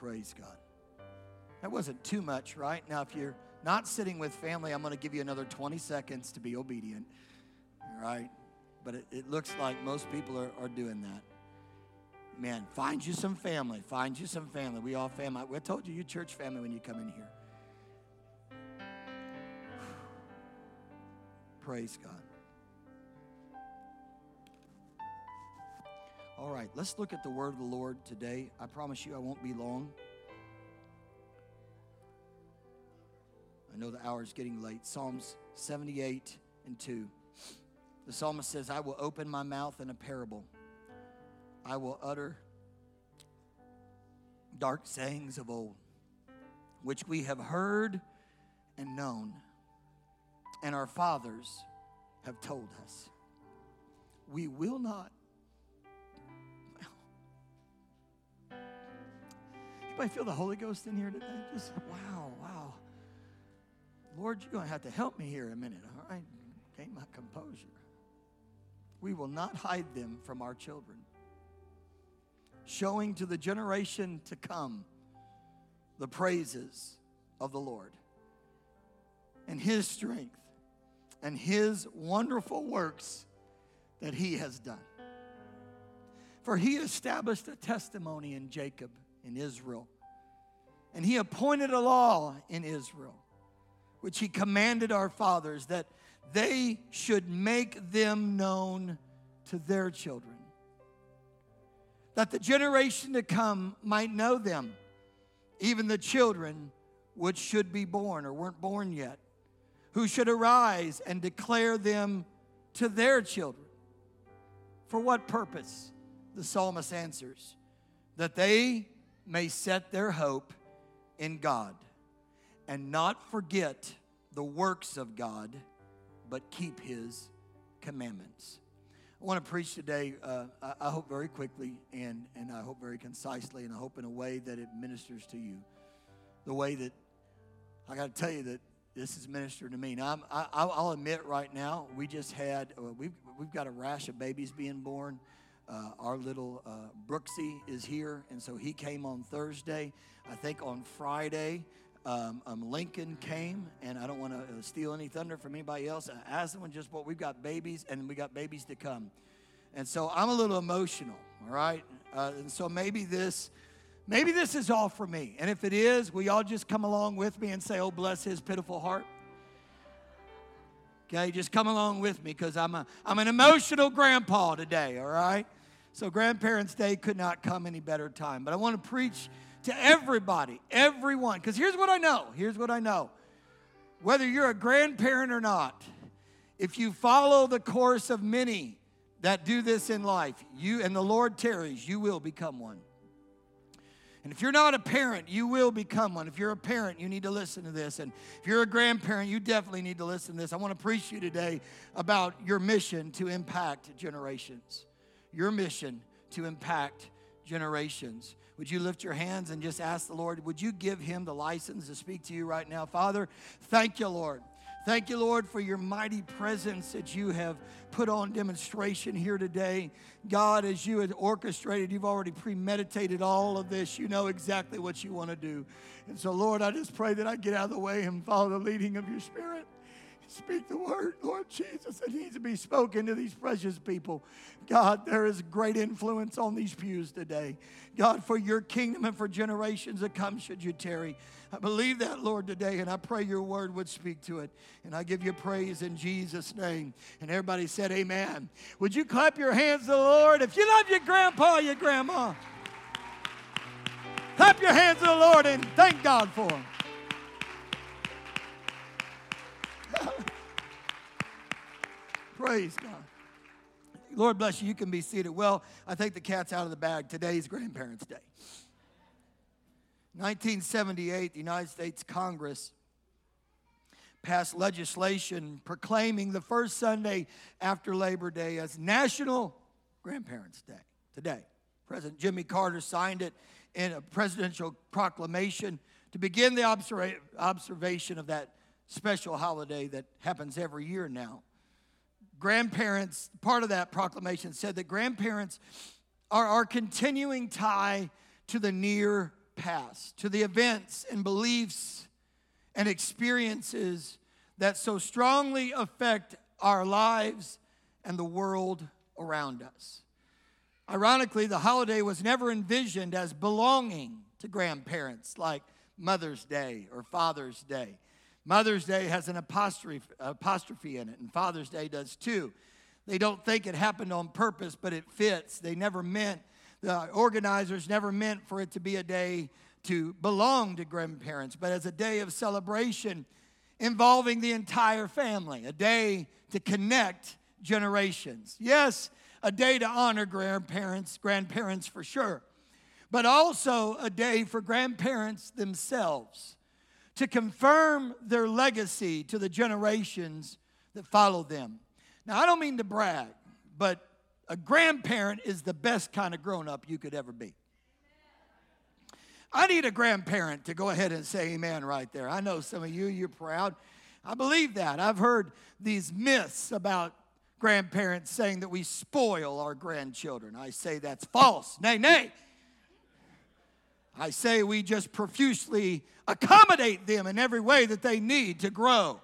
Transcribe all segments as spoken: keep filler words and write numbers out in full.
Praise God. That wasn't too much, right? Now, if you're not sitting with family, I'm going to give you another twenty seconds to be obedient, all right? But it, it looks like most people are, are doing that. Man, find you some family. Find you some family. We all family. I told you, you church family when you come in here. Praise God. All right, let's look at the word of the Lord today. I promise you I won't be long. I know the hour is getting late. Psalms seventy-eight and two. The psalmist says, I will open my mouth in a parable. I will utter dark sayings of old, which we have heard and known, and our fathers have told us. We will not. Anybody feel the Holy Ghost in here today? Just wow, wow. Lord, you're going to have to help me here in a minute, all right? Gain my composure. We will not hide them from our children, showing to the generation to come the praises of the Lord and His strength and His wonderful works that He has done. For He established a testimony in Jacob, in Israel, and He appointed a law in Israel, which He commanded our fathers, that they should make them known to their children, that the generation to come might know them, even the children which should be born or weren't born yet, who should arise and declare them to their children. For what purpose? The psalmist answers, that they may set their hope in God and not forget the works of God, but keep His commandments. I want to preach today, uh, I, I hope very quickly, and, and I hope very concisely, and I hope in a way that it ministers to you. The way that, I got to tell you that this is ministering to me. Now, I'm, I, I'll admit right now, we just had, uh, we've, we've got a rash of babies being born. Uh, our little uh, Brooksy is here, and so he came on Thursday. I think on Friday, Um, um, Lincoln came, and I don't want to uh, steal any thunder from anybody else. I asked them just what we've got babies, and we got babies to come. And so I'm a little emotional, all right? Uh, and so maybe this, maybe this is all for me. And if it is, will y'all just come along with me and say, oh, bless his pitiful heart? Okay, just come along with me, because I'm a I'm an emotional grandpa today, all right? So Grandparents' Day could not come any better time. But I want to preach to everybody, everyone. Because here's what I know. Here's what I know. Whether you're a grandparent or not, if you follow the course of many that do this in life, you and the Lord tarries, you will become one. And if you're not a parent, you will become one. If you're a parent, you need to listen to this. And if you're a grandparent, you definitely need to listen to this. I want to preach to you today about your mission to impact generations. Your mission to impact generations. Would you lift your hands and just ask the Lord, would you give Him the license to speak to you right now? Father, thank you, Lord. Thank you, Lord, for your mighty presence that you have put on demonstration here today. God, as you had orchestrated, you've already premeditated all of this. You know exactly what you want to do. And so, Lord, I just pray that I get out of the way and follow the leading of your Spirit. Speak the word, Lord Jesus, that needs to be spoken to these precious people. God, there is great influence on these pews today. God, for your kingdom and for generations to come should you tarry. I believe that, Lord, today, and I pray your word would speak to it. And I give you praise in Jesus' name. And everybody said amen. Would you clap your hands to the Lord? If you love your grandpa, your grandma, clap your hands to the Lord and thank God for him. Praise God. Lord bless you. You can be seated. Well, I think the cat's out of the bag. Today's Grandparents' Day. nineteen seventy-eight, the United States Congress passed legislation proclaiming the first Sunday after Labor Day as National Grandparents' Day. Today, President Jimmy Carter signed it in a presidential proclamation to begin the observa- observation of that special holiday that happens every year now. Grandparents, part of that proclamation said that grandparents are our continuing tie to the near past, to the events and beliefs and experiences that so strongly affect our lives and the world around us. Ironically, the holiday was never envisioned as belonging to grandparents like Mother's Day or Father's Day. Mother's Day has an apostrophe, apostrophe in it, and Father's Day does too. They don't think it happened on purpose, but it fits. They never meant, the organizers never meant for it to be a day to belong to grandparents, but as a day of celebration involving the entire family, a day to connect generations. Yes, a day to honor grandparents, grandparents for sure, but also a day for grandparents themselves to confirm their legacy to the generations that follow them. Now, I don't mean to brag, but a grandparent is the best kind of grown-up you could ever be. I need a grandparent to go ahead and say amen right there. I know some of you, you're proud. I believe that. I've heard these myths about grandparents saying that we spoil our grandchildren. I say that's false. Nay, nay. I say we just profusely accommodate them in every way that they need to grow.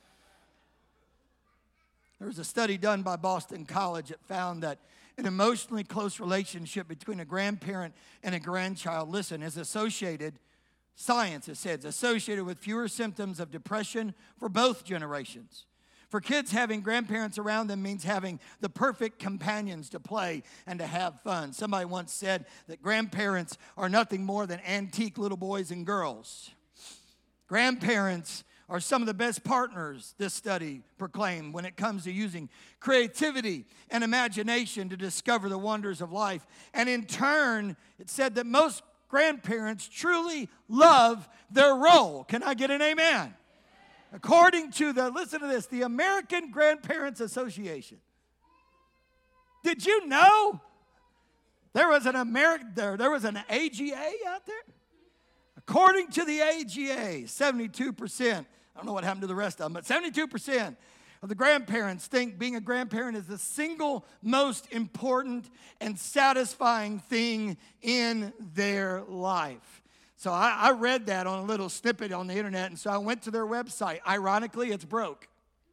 There was a study done by Boston College that found that an emotionally close relationship between a grandparent and a grandchild, listen, is associated, science has said, is associated with fewer symptoms of depression for both generations. For kids, having grandparents around them means having the perfect companions to play and to have fun. Somebody once said that grandparents are nothing more than antique little boys and girls. Grandparents are some of the best partners, this study proclaimed, when it comes to using creativity and imagination to discover the wonders of life. And in turn, it said that most grandparents truly love their role. Can I get an amen? According to the, listen to this, the American Grandparents Association. Did you know there was an American, there, there was an A G A out there? According to the A G A, seventy-two percent, I don't know what happened to the rest of them, but seventy-two percent of the grandparents think being a grandparent is the single most important and satisfying thing in their life. So I, I read that on a little snippet on the internet, and so I went to their website. Ironically, it's broke.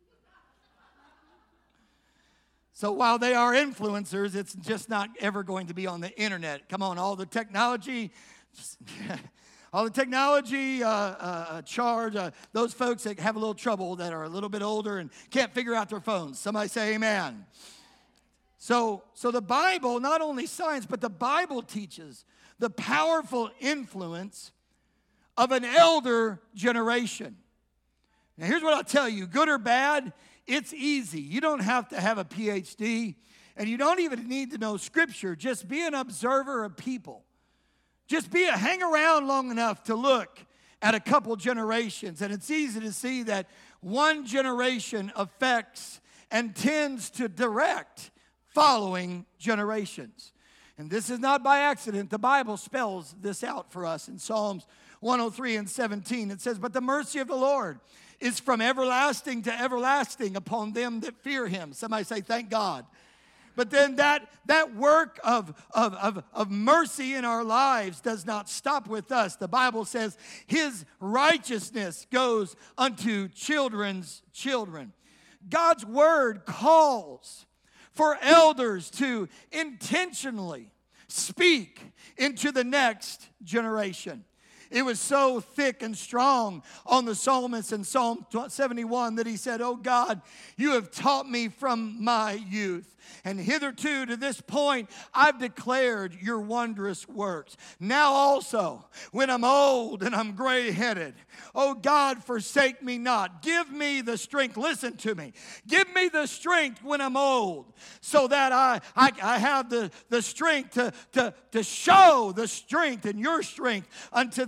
So while they are influencers, it's just not ever going to be on the internet. Come on, all the technology, all the technology uh, uh, charge, uh, those folks that have a little trouble that are a little bit older and can't figure out their phones. Somebody say amen. So, so the Bible, not only science, but the Bible teaches the powerful influence of an elder generation. Now, here's what I'll tell you, good or bad, it's easy. You don't have to have a P H D, and you don't even need to know Scripture. Just be an observer of people. Just be a hang around long enough to look at a couple generations, and it's easy to see that one generation affects and tends to direct following generations. And this is not by accident. The Bible spells this out for us in Psalms one oh three and seventeen. It says, "But the mercy of the Lord is from everlasting to everlasting upon them that fear him." Somebody say, thank God. But then that, that work of, of, of, of mercy in our lives does not stop with us. The Bible says his righteousness goes unto children's children. God's word calls for elders to intentionally speak into the next generation. It was so thick and strong on the psalmist in Psalm seventy-one that he said, "Oh God, you have taught me from my youth. And hitherto to this point, I've declared your wondrous works. Now also, when I'm old and I'm gray-headed, oh God, forsake me not. Give me the strength." Listen to me. Give me the strength when I'm old so that I, I, I have the, the strength to, to, to show the strength and your strength unto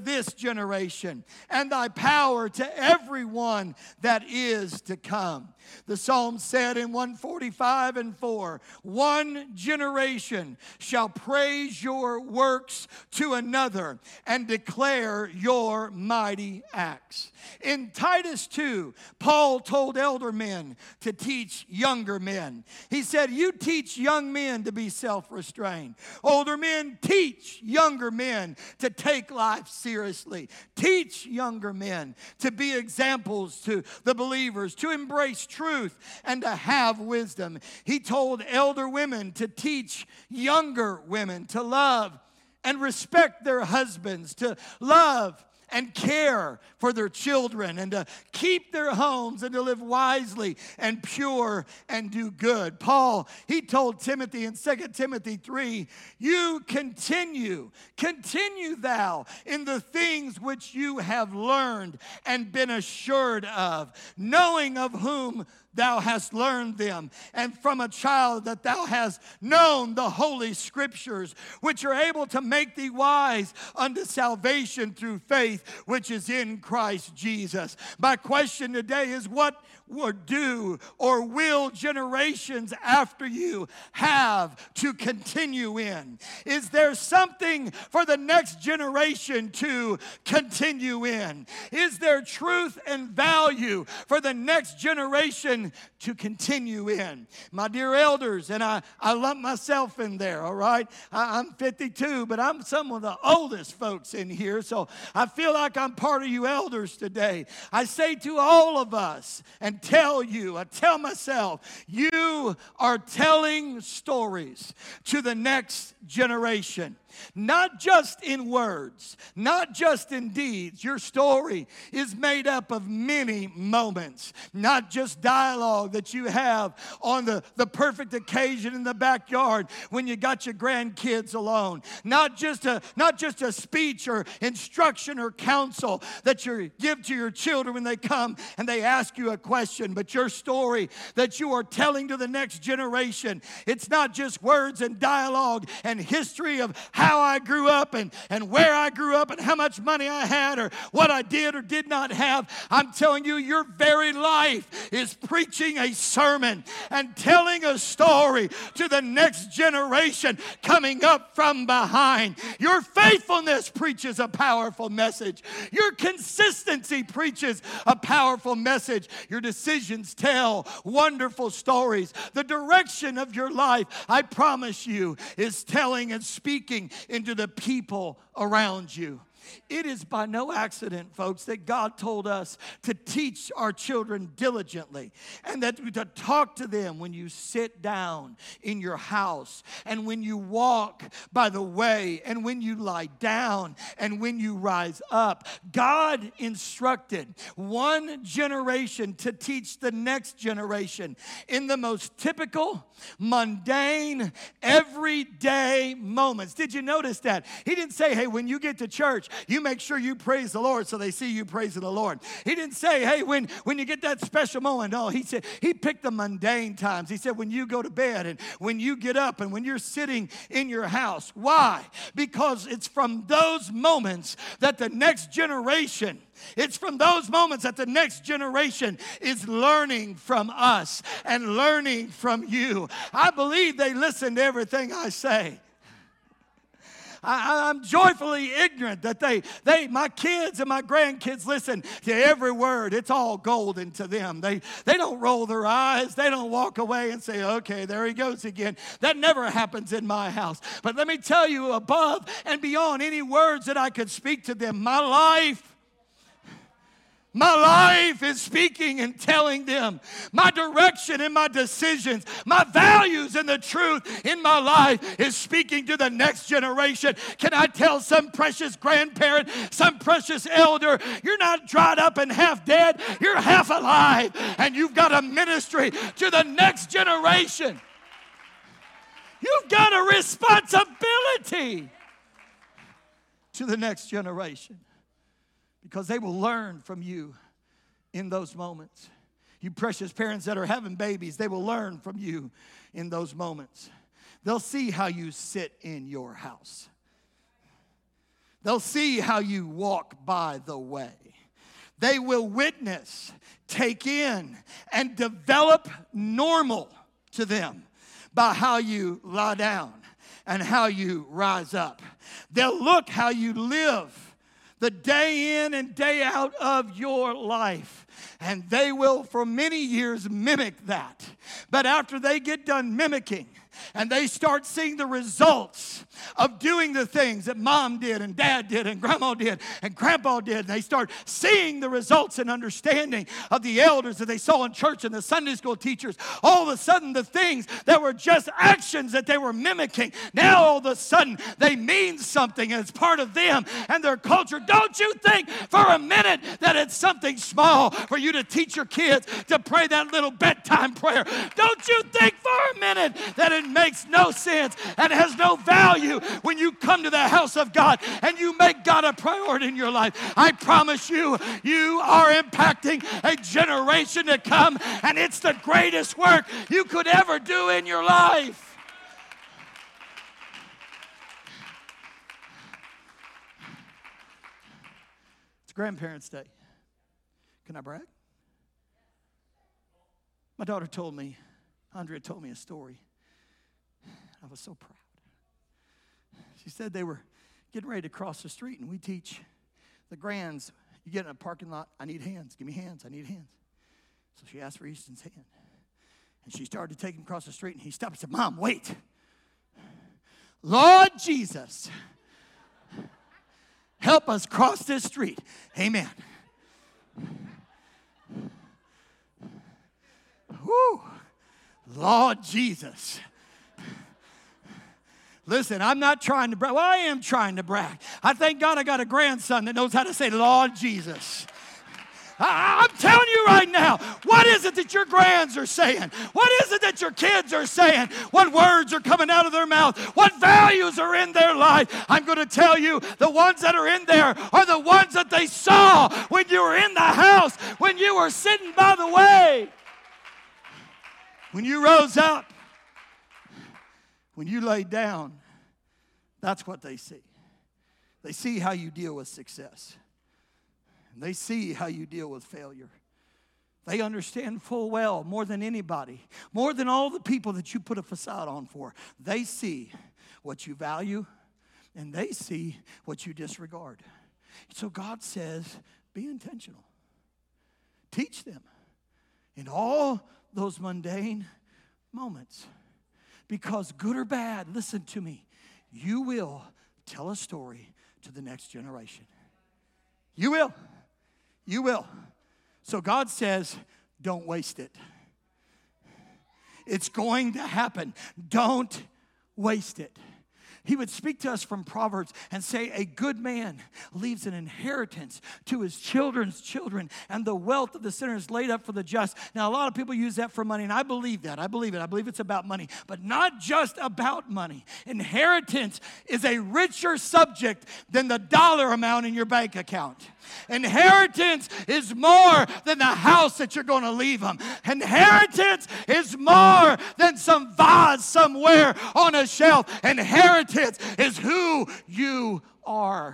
this generation, and thy power to everyone that is to come. The Psalm said in one forty-five and four, one generation shall praise your works to another and declare your mighty acts. In Titus two, Paul told elder men to teach younger men. He said, you teach young men to be self-restrained. Older men, teach younger men to take life seriously. Teach younger men to be examples to the believers, to embrace truth and to have wisdom. He told elder women to teach younger women to love and respect their husbands, to love and care for their children, and to keep their homes, and to live wisely and pure and do good. Paul, he told Timothy in Second Timothy three, you continue, continue thou in the things which you have learned and been assured of, knowing of whom thou hast learned them, and from a child that thou hast known the holy scriptures, which are able to make thee wise unto salvation through faith, which is in Christ Jesus. My question today is, what or do or will generations after you have to continue in? Is there something for the next generation to continue in? Is there truth and value for the next generation to continue in? My dear elders, and I, I lump myself in there, all right? I, I'm fifty-two, but I'm some of the oldest folks in here, so I feel like I'm part of you elders today. I say to all of us, and tell you, I tell myself, you are telling stories to the next generation. Not just in words, not just in deeds. Your story is made up of many moments, not just dialogue that you have on the, the perfect occasion in the backyard when you got your grandkids alone. Not just a, not just a speech or instruction or counsel that you give to your children when they come and they ask you a question, but your story that you are telling to the next generation. It's not just words and dialogue and history of how how I grew up and, and where I grew up and how much money I had or what I did or did not have. I'm telling you, your very life is preaching a sermon and telling a story to the next generation coming up from behind. Your faithfulness preaches a powerful message. Your consistency preaches a powerful message. Your decisions tell wonderful stories. The direction of your life, I promise you, is telling and speaking into the people around you. It is by no accident, folks, that God told us to teach our children diligently and that to talk to them when you sit down in your house and when you walk by the way and when you lie down and when you rise up. God instructed one generation to teach the next generation in the most typical, mundane, everyday moments. Did you notice that? He didn't say, hey, when you get to church, you make sure you praise the Lord so they see you praising the Lord. He didn't say, hey, when, when you get that special moment. No, he said, he picked the mundane times. He said, when you go to bed and when you get up and when you're sitting in your house. Why? Because it's from those moments that the next generation It's from those moments that the next generation is learning from us and learning from you. I believe they listen to everything I say. I, I'm joyfully ignorant that they, they, my kids and my grandkids listen to every word. It's all golden to them. They, they don't roll their eyes. They don't walk away and say, okay, there he goes again. That never happens in my house. But let me tell you, above and beyond any words that I could speak to them, my life My life is speaking and telling them. My direction and my decisions, my values and the truth in my life is speaking to the next generation. Can I tell some precious grandparent, some precious elder, you're not dried up and half dead, you're half alive, and you've got a ministry to the next generation. You've got a responsibility to the next generation. Because they will learn from you in those moments. You precious parents that are having babies, they will learn from you in those moments. They'll see how you sit in your house. They'll see how you walk by the way. They will witness, take in, and develop normal to them by how you lie down and how you rise up. They'll look how you live the day in and day out of your life. And they will for many years mimic that. But after they get done mimicking, and they start seeing the results of doing the things that mom did and dad did and grandma did and grandpa did. And they start seeing the results and understanding of the elders that they saw in church and the Sunday school teachers. All of a sudden, the things that were just actions that they were mimicking, now all of a sudden they mean something and it's part of them and their culture. Don't you think for a minute that it's something small for you to teach your kids to pray that little bedtime prayer? Don't you think for a minute that it makes no sense and has no value when you come to the house of God and you make God a priority in your life? I promise you, you are impacting a generation to come, and it's the greatest work you could ever do in your life. It's Grandparents' Day. Can I brag? My daughter told me, Andrea told me a story. I was so proud. She said they were getting ready to cross the street, and we teach the grands, you get in a parking lot, I need hands. Give me hands. I need hands. So she asked for Easton's hand. And she started to take him across the street, and he stopped and said, Mom, wait. Lord Jesus, help us cross this street. Amen. Woo. Lord Jesus. Listen, I'm not trying to brag. Well, I am trying to brag. I thank God I got a grandson that knows how to say, Lord Jesus. I, I'm telling you right now, what is it that your grands are saying? What is it that your kids are saying? What words are coming out of their mouth? What values are in their life? I'm going to tell you, the ones that are in there are the ones that they saw when you were in the house, when you were sitting by the way, when you rose up. When you lay down, that's what they see. They see how you deal with success. And they see how you deal with failure. They understand full well, more than anybody, more than all the people that you put a facade on for. They see what you value, and they see what you disregard. So God says, be intentional. Teach them in all those mundane moments. Because good or bad, listen to me, you will tell a story to the next generation. You will. You will. So God says, don't waste it. It's going to happen. Don't waste it. He would speak to us from Proverbs and say, a good man leaves an inheritance to his children's children, and the wealth of the sinner is laid up for the just. Now, a lot of people use that for money, and I believe that. I believe it. I believe it's about money, but not just about money. Inheritance is a richer subject than the dollar amount in your bank account. Inheritance is more than the house that you're going to leave them. Inheritance is more than some vase somewhere on a shelf. Inheritance is who you are.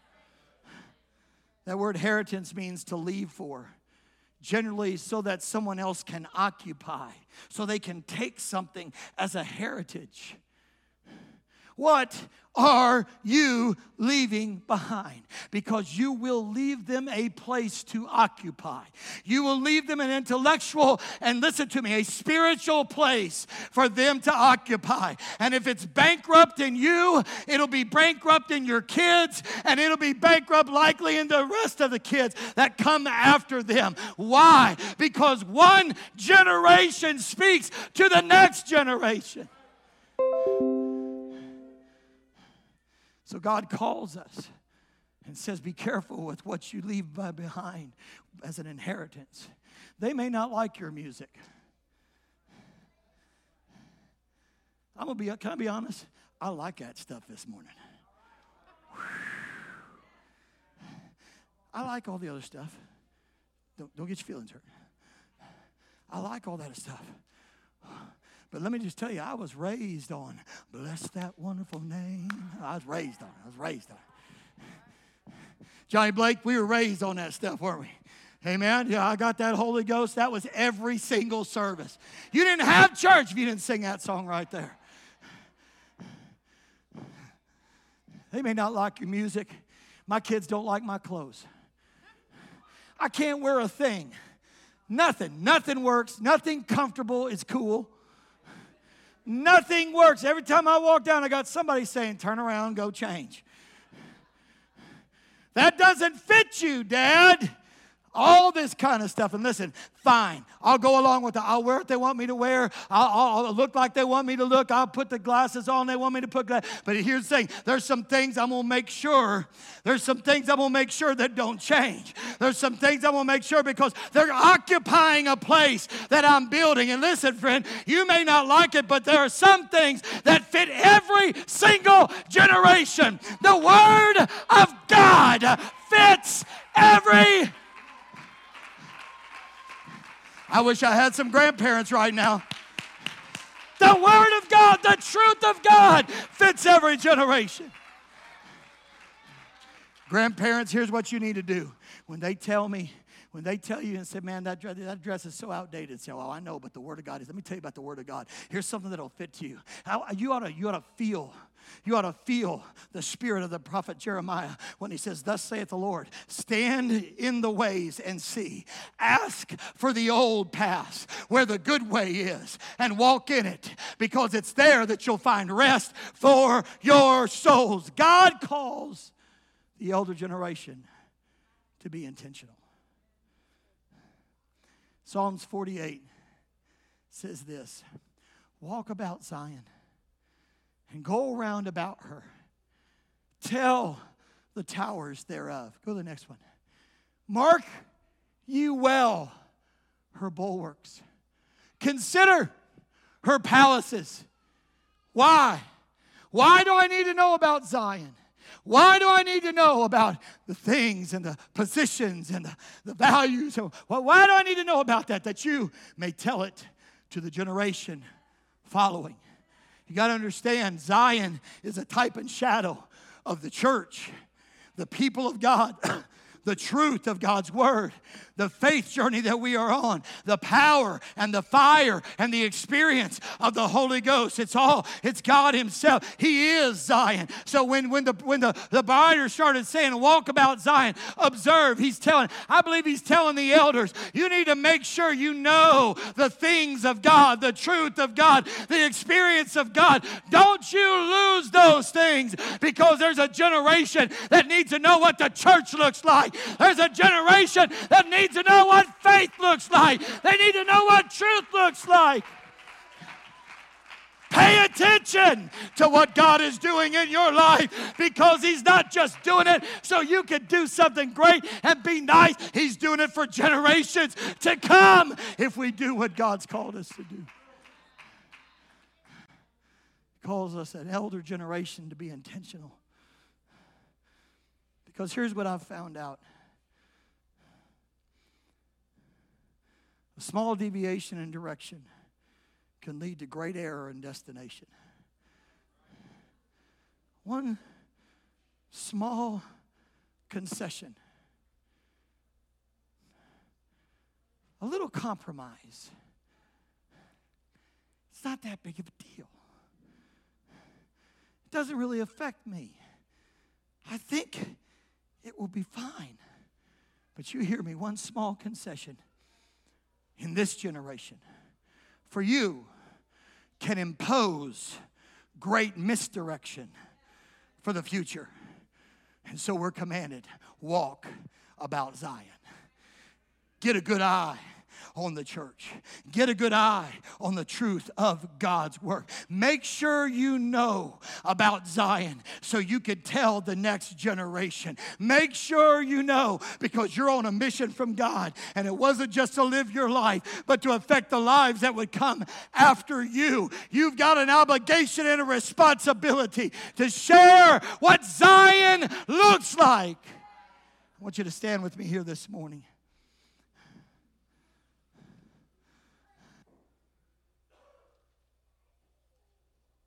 That word inheritance means to leave for. Generally so that someone else can occupy, so they can take something as a heritage. What are you leaving behind? Because you will leave them a place to occupy. You will leave them an intellectual, and listen to me, a spiritual place for them to occupy. And if it's bankrupt in you, it'll be bankrupt in your kids, and it'll be bankrupt likely in the rest of the kids that come after them. Why? Because one generation speaks to the next generation. So God calls us and says, be careful with what you leave behind as an inheritance. They may not like your music. I'm gonna be, can I be honest? I like that stuff this morning. I like all the other stuff. Don't, don't get your feelings hurt. I like all that stuff. But let me just tell you, I was raised on, bless that wonderful name. I was raised on it. I was raised on it. Johnny Blake, we were raised on that stuff, weren't we? Amen. Yeah, I got that Holy Ghost. That was every single service. You didn't have church if you didn't sing that song right there. They may not like your music. My kids don't like my clothes. I can't wear a thing. Nothing. Nothing works. Nothing comfortable is cool. Nothing works. Every time I walk down, I got somebody saying, turn around, go change. That doesn't fit you, Dad. All this kind of stuff. And listen, fine. I'll go along with it. I'll wear what they want me to wear. I'll, I'll look like they want me to look. I'll put the glasses on they want me to put glasses. But here's the thing. There's some things I'm going to make sure. There's some things I'm going to make sure that don't change. There's some things I'm going to make sure because they're occupying a place that I'm building. And listen, friend, you may not like it, but there are some things that fit every single generation. The Word of God fits every I wish I had some grandparents right now. The Word of God, the truth of God fits every generation. Grandparents, here's what you need to do. When they tell me, when they tell you and say, man, that dress, that dress is so outdated. Say, well, I know, but the Word of God is. Let me tell you about the Word of God. Here's something that'll fit to you. How, you ought to, you ought to feel. You ought to feel the spirit of the prophet Jeremiah when he says, thus saith the Lord, stand in the ways and see. Ask for the old paths where the good way is and walk in it because it's there that you'll find rest for your souls. God calls the elder generation to be intentional. Psalms forty-eight says this, walk about Zion and go around about her. Tell the towers thereof. Go to the next one. Mark you well her bulwarks. Consider her palaces. Why? Why do I need to know about Zion? Why do I need to know about the things and the positions and the, the values? Well, why do I need to know about that? That you may tell it to the generation following. You got to understand, Zion is a type and shadow of the church, the people of God, the truth of God's Word, the faith journey that we are on, the power and the fire and the experience of the Holy Ghost. It's all, it's God Himself. He is Zion. So when, when the when the, the writer started saying, walk about Zion, observe, he's telling, I believe he's telling the elders, you need to make sure you know the things of God, the truth of God, the experience of God. Don't you lose those things because there's a generation that needs to know what the church looks like. There's a generation that needs to know what faith looks like. They need to know what truth looks like. Pay attention to what God is doing in your life because He's not just doing it so you can do something great and be nice. He's doing it for generations to come if we do what God's called us to do. He calls us an elder generation to be intentional. Because here's what I've found out. A small deviation in direction can lead to great error in destination. One small concession, a little compromise, it's not that big of a deal. It doesn't really affect me. I think it will be fine. But you hear me, one small concession in this generation for you can impose great misdirection for the future. And so we're commanded, walk about Zion. Get a good eye on the church. Get a good eye on the truth of God's Word. Make sure you know about Zion so you can tell the next generation. Make sure you know because you're on a mission from God. And it wasn't just to live your life, but to affect the lives that would come after you. You've got an obligation and a responsibility to share what Zion looks like. I want you to stand with me here this morning.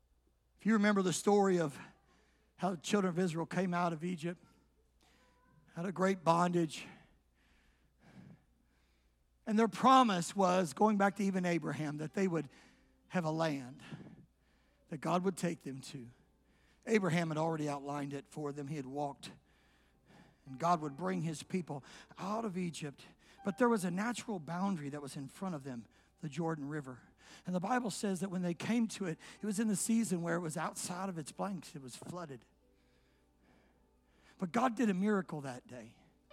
You remember the story of how the children of Israel came out of Egypt, out of great bondage. And their promise was, going back to even Abraham, that they would have a land that God would take them to. Abraham had already outlined it for them. He had walked, and God would bring his people out of Egypt. But there was a natural boundary that was in front of them, the Jordan River. And the Bible says that when they came to it, it was in the season where it was outside of its banks. It was flooded. But God did a miracle that day.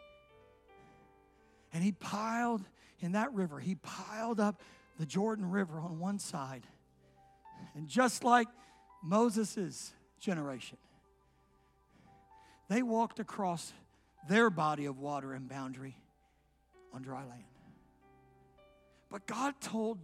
And he piled in that river, he piled up the Jordan River on one side. And just like Moses' generation, they walked across their body of water and boundary on dry land. But God told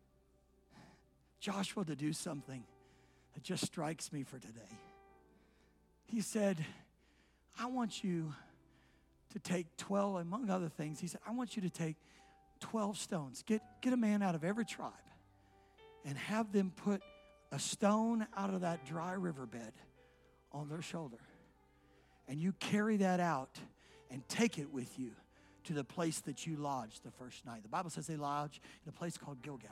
Joshua to do something that just strikes me for today. He said, I want you to take twelve, among other things, he said, I want you to take twelve stones. Get, get a man out of every tribe and have them put a stone out of that dry riverbed on their shoulder. And you carry that out and take it with you to the place that you lodged the first night. The Bible says they lodged in a place called Gilgal.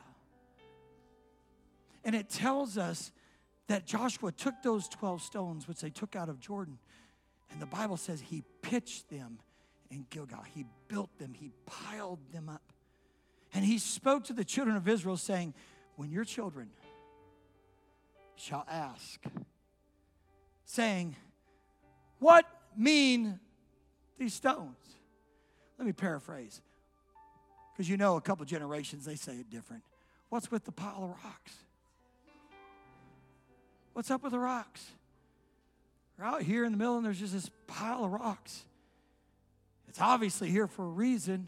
And it tells us that Joshua took those twelve stones, which they took out of Jordan, and the Bible says he pitched them in Gilgal. He built them. He piled them up. And he spoke to the children of Israel saying, when your children shall ask, saying, what mean these stones? Let me paraphrase, because you know a couple generations, they say it different. What's with the pile of rocks? What's up with the rocks? We're out here in the middle and there's just this pile of rocks. It's obviously here for a reason.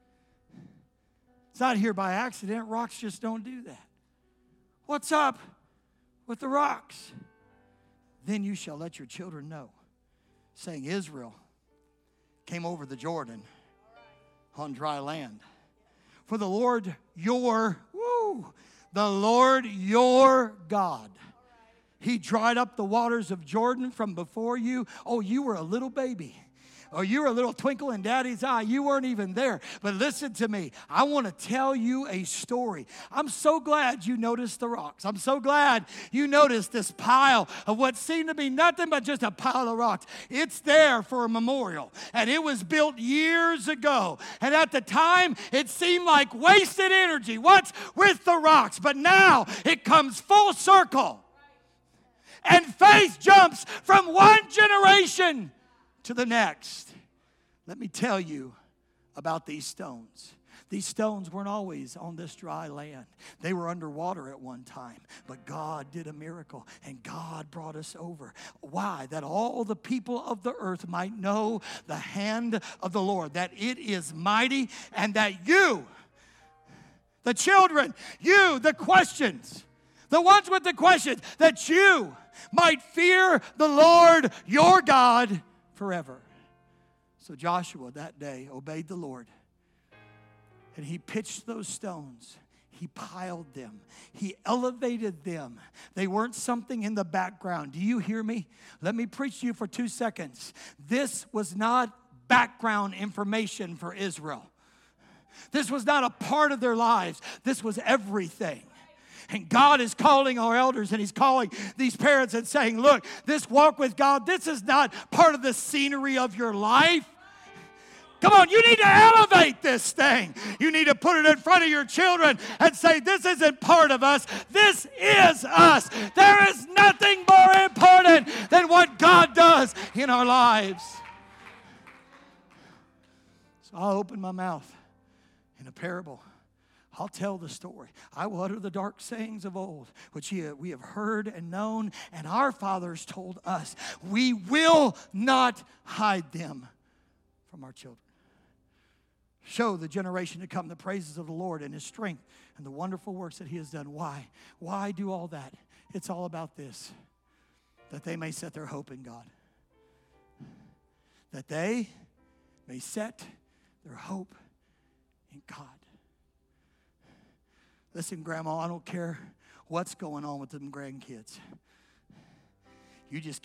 It's not here by accident. Rocks just don't do that. What's up with the rocks? Then you shall let your children know, saying, Israel came over the Jordan on dry land. For the Lord your, woo, the Lord your God, he dried up the waters of Jordan from before you. Oh, you were a little baby. Or you were a little twinkle in Daddy's eye. You weren't even there. But listen to me. I want to tell you a story. I'm so glad you noticed the rocks. I'm so glad you noticed this pile of what seemed to be nothing but just a pile of rocks. It's there for a memorial. And it was built years ago. And at the time, it seemed like wasted energy. What's with the rocks? But now it comes full circle. And faith jumps from one generation to the next. Let me tell you about these stones. These stones weren't always on this dry land. They were underwater at one time. But God did a miracle, and God brought us over. Why? That all the people of the earth might know the hand of the Lord, that it is mighty, and that you, the children, you, the questions, the ones with the questions, that you might fear the Lord your God forever. So Joshua that day obeyed the Lord. And he pitched those stones. He piled them. He elevated them. They weren't something in the background. Do you hear me? Let me preach to you for two seconds. This was not background information for Israel. This was not a part of their lives. This was everything. And God is calling our elders, and he's calling these parents and saying, look, this walk with God, this is not part of the scenery of your life. Come on, you need to elevate this thing. You need to put it in front of your children and say, this isn't part of us. This is us. There is nothing more important than what God does in our lives. So I'll open my mouth in a parable. I'll tell the story. I will utter the dark sayings of old, which we have heard and known, and our fathers told us. We will not hide them from our children. Show the generation to come the praises of the Lord and his strength and the wonderful works that he has done. Why? Why do all that? It's all about this, that they may set their hope in God. That they may set their hope in God. Listen, Grandma, I don't care what's going on with them grandkids. You just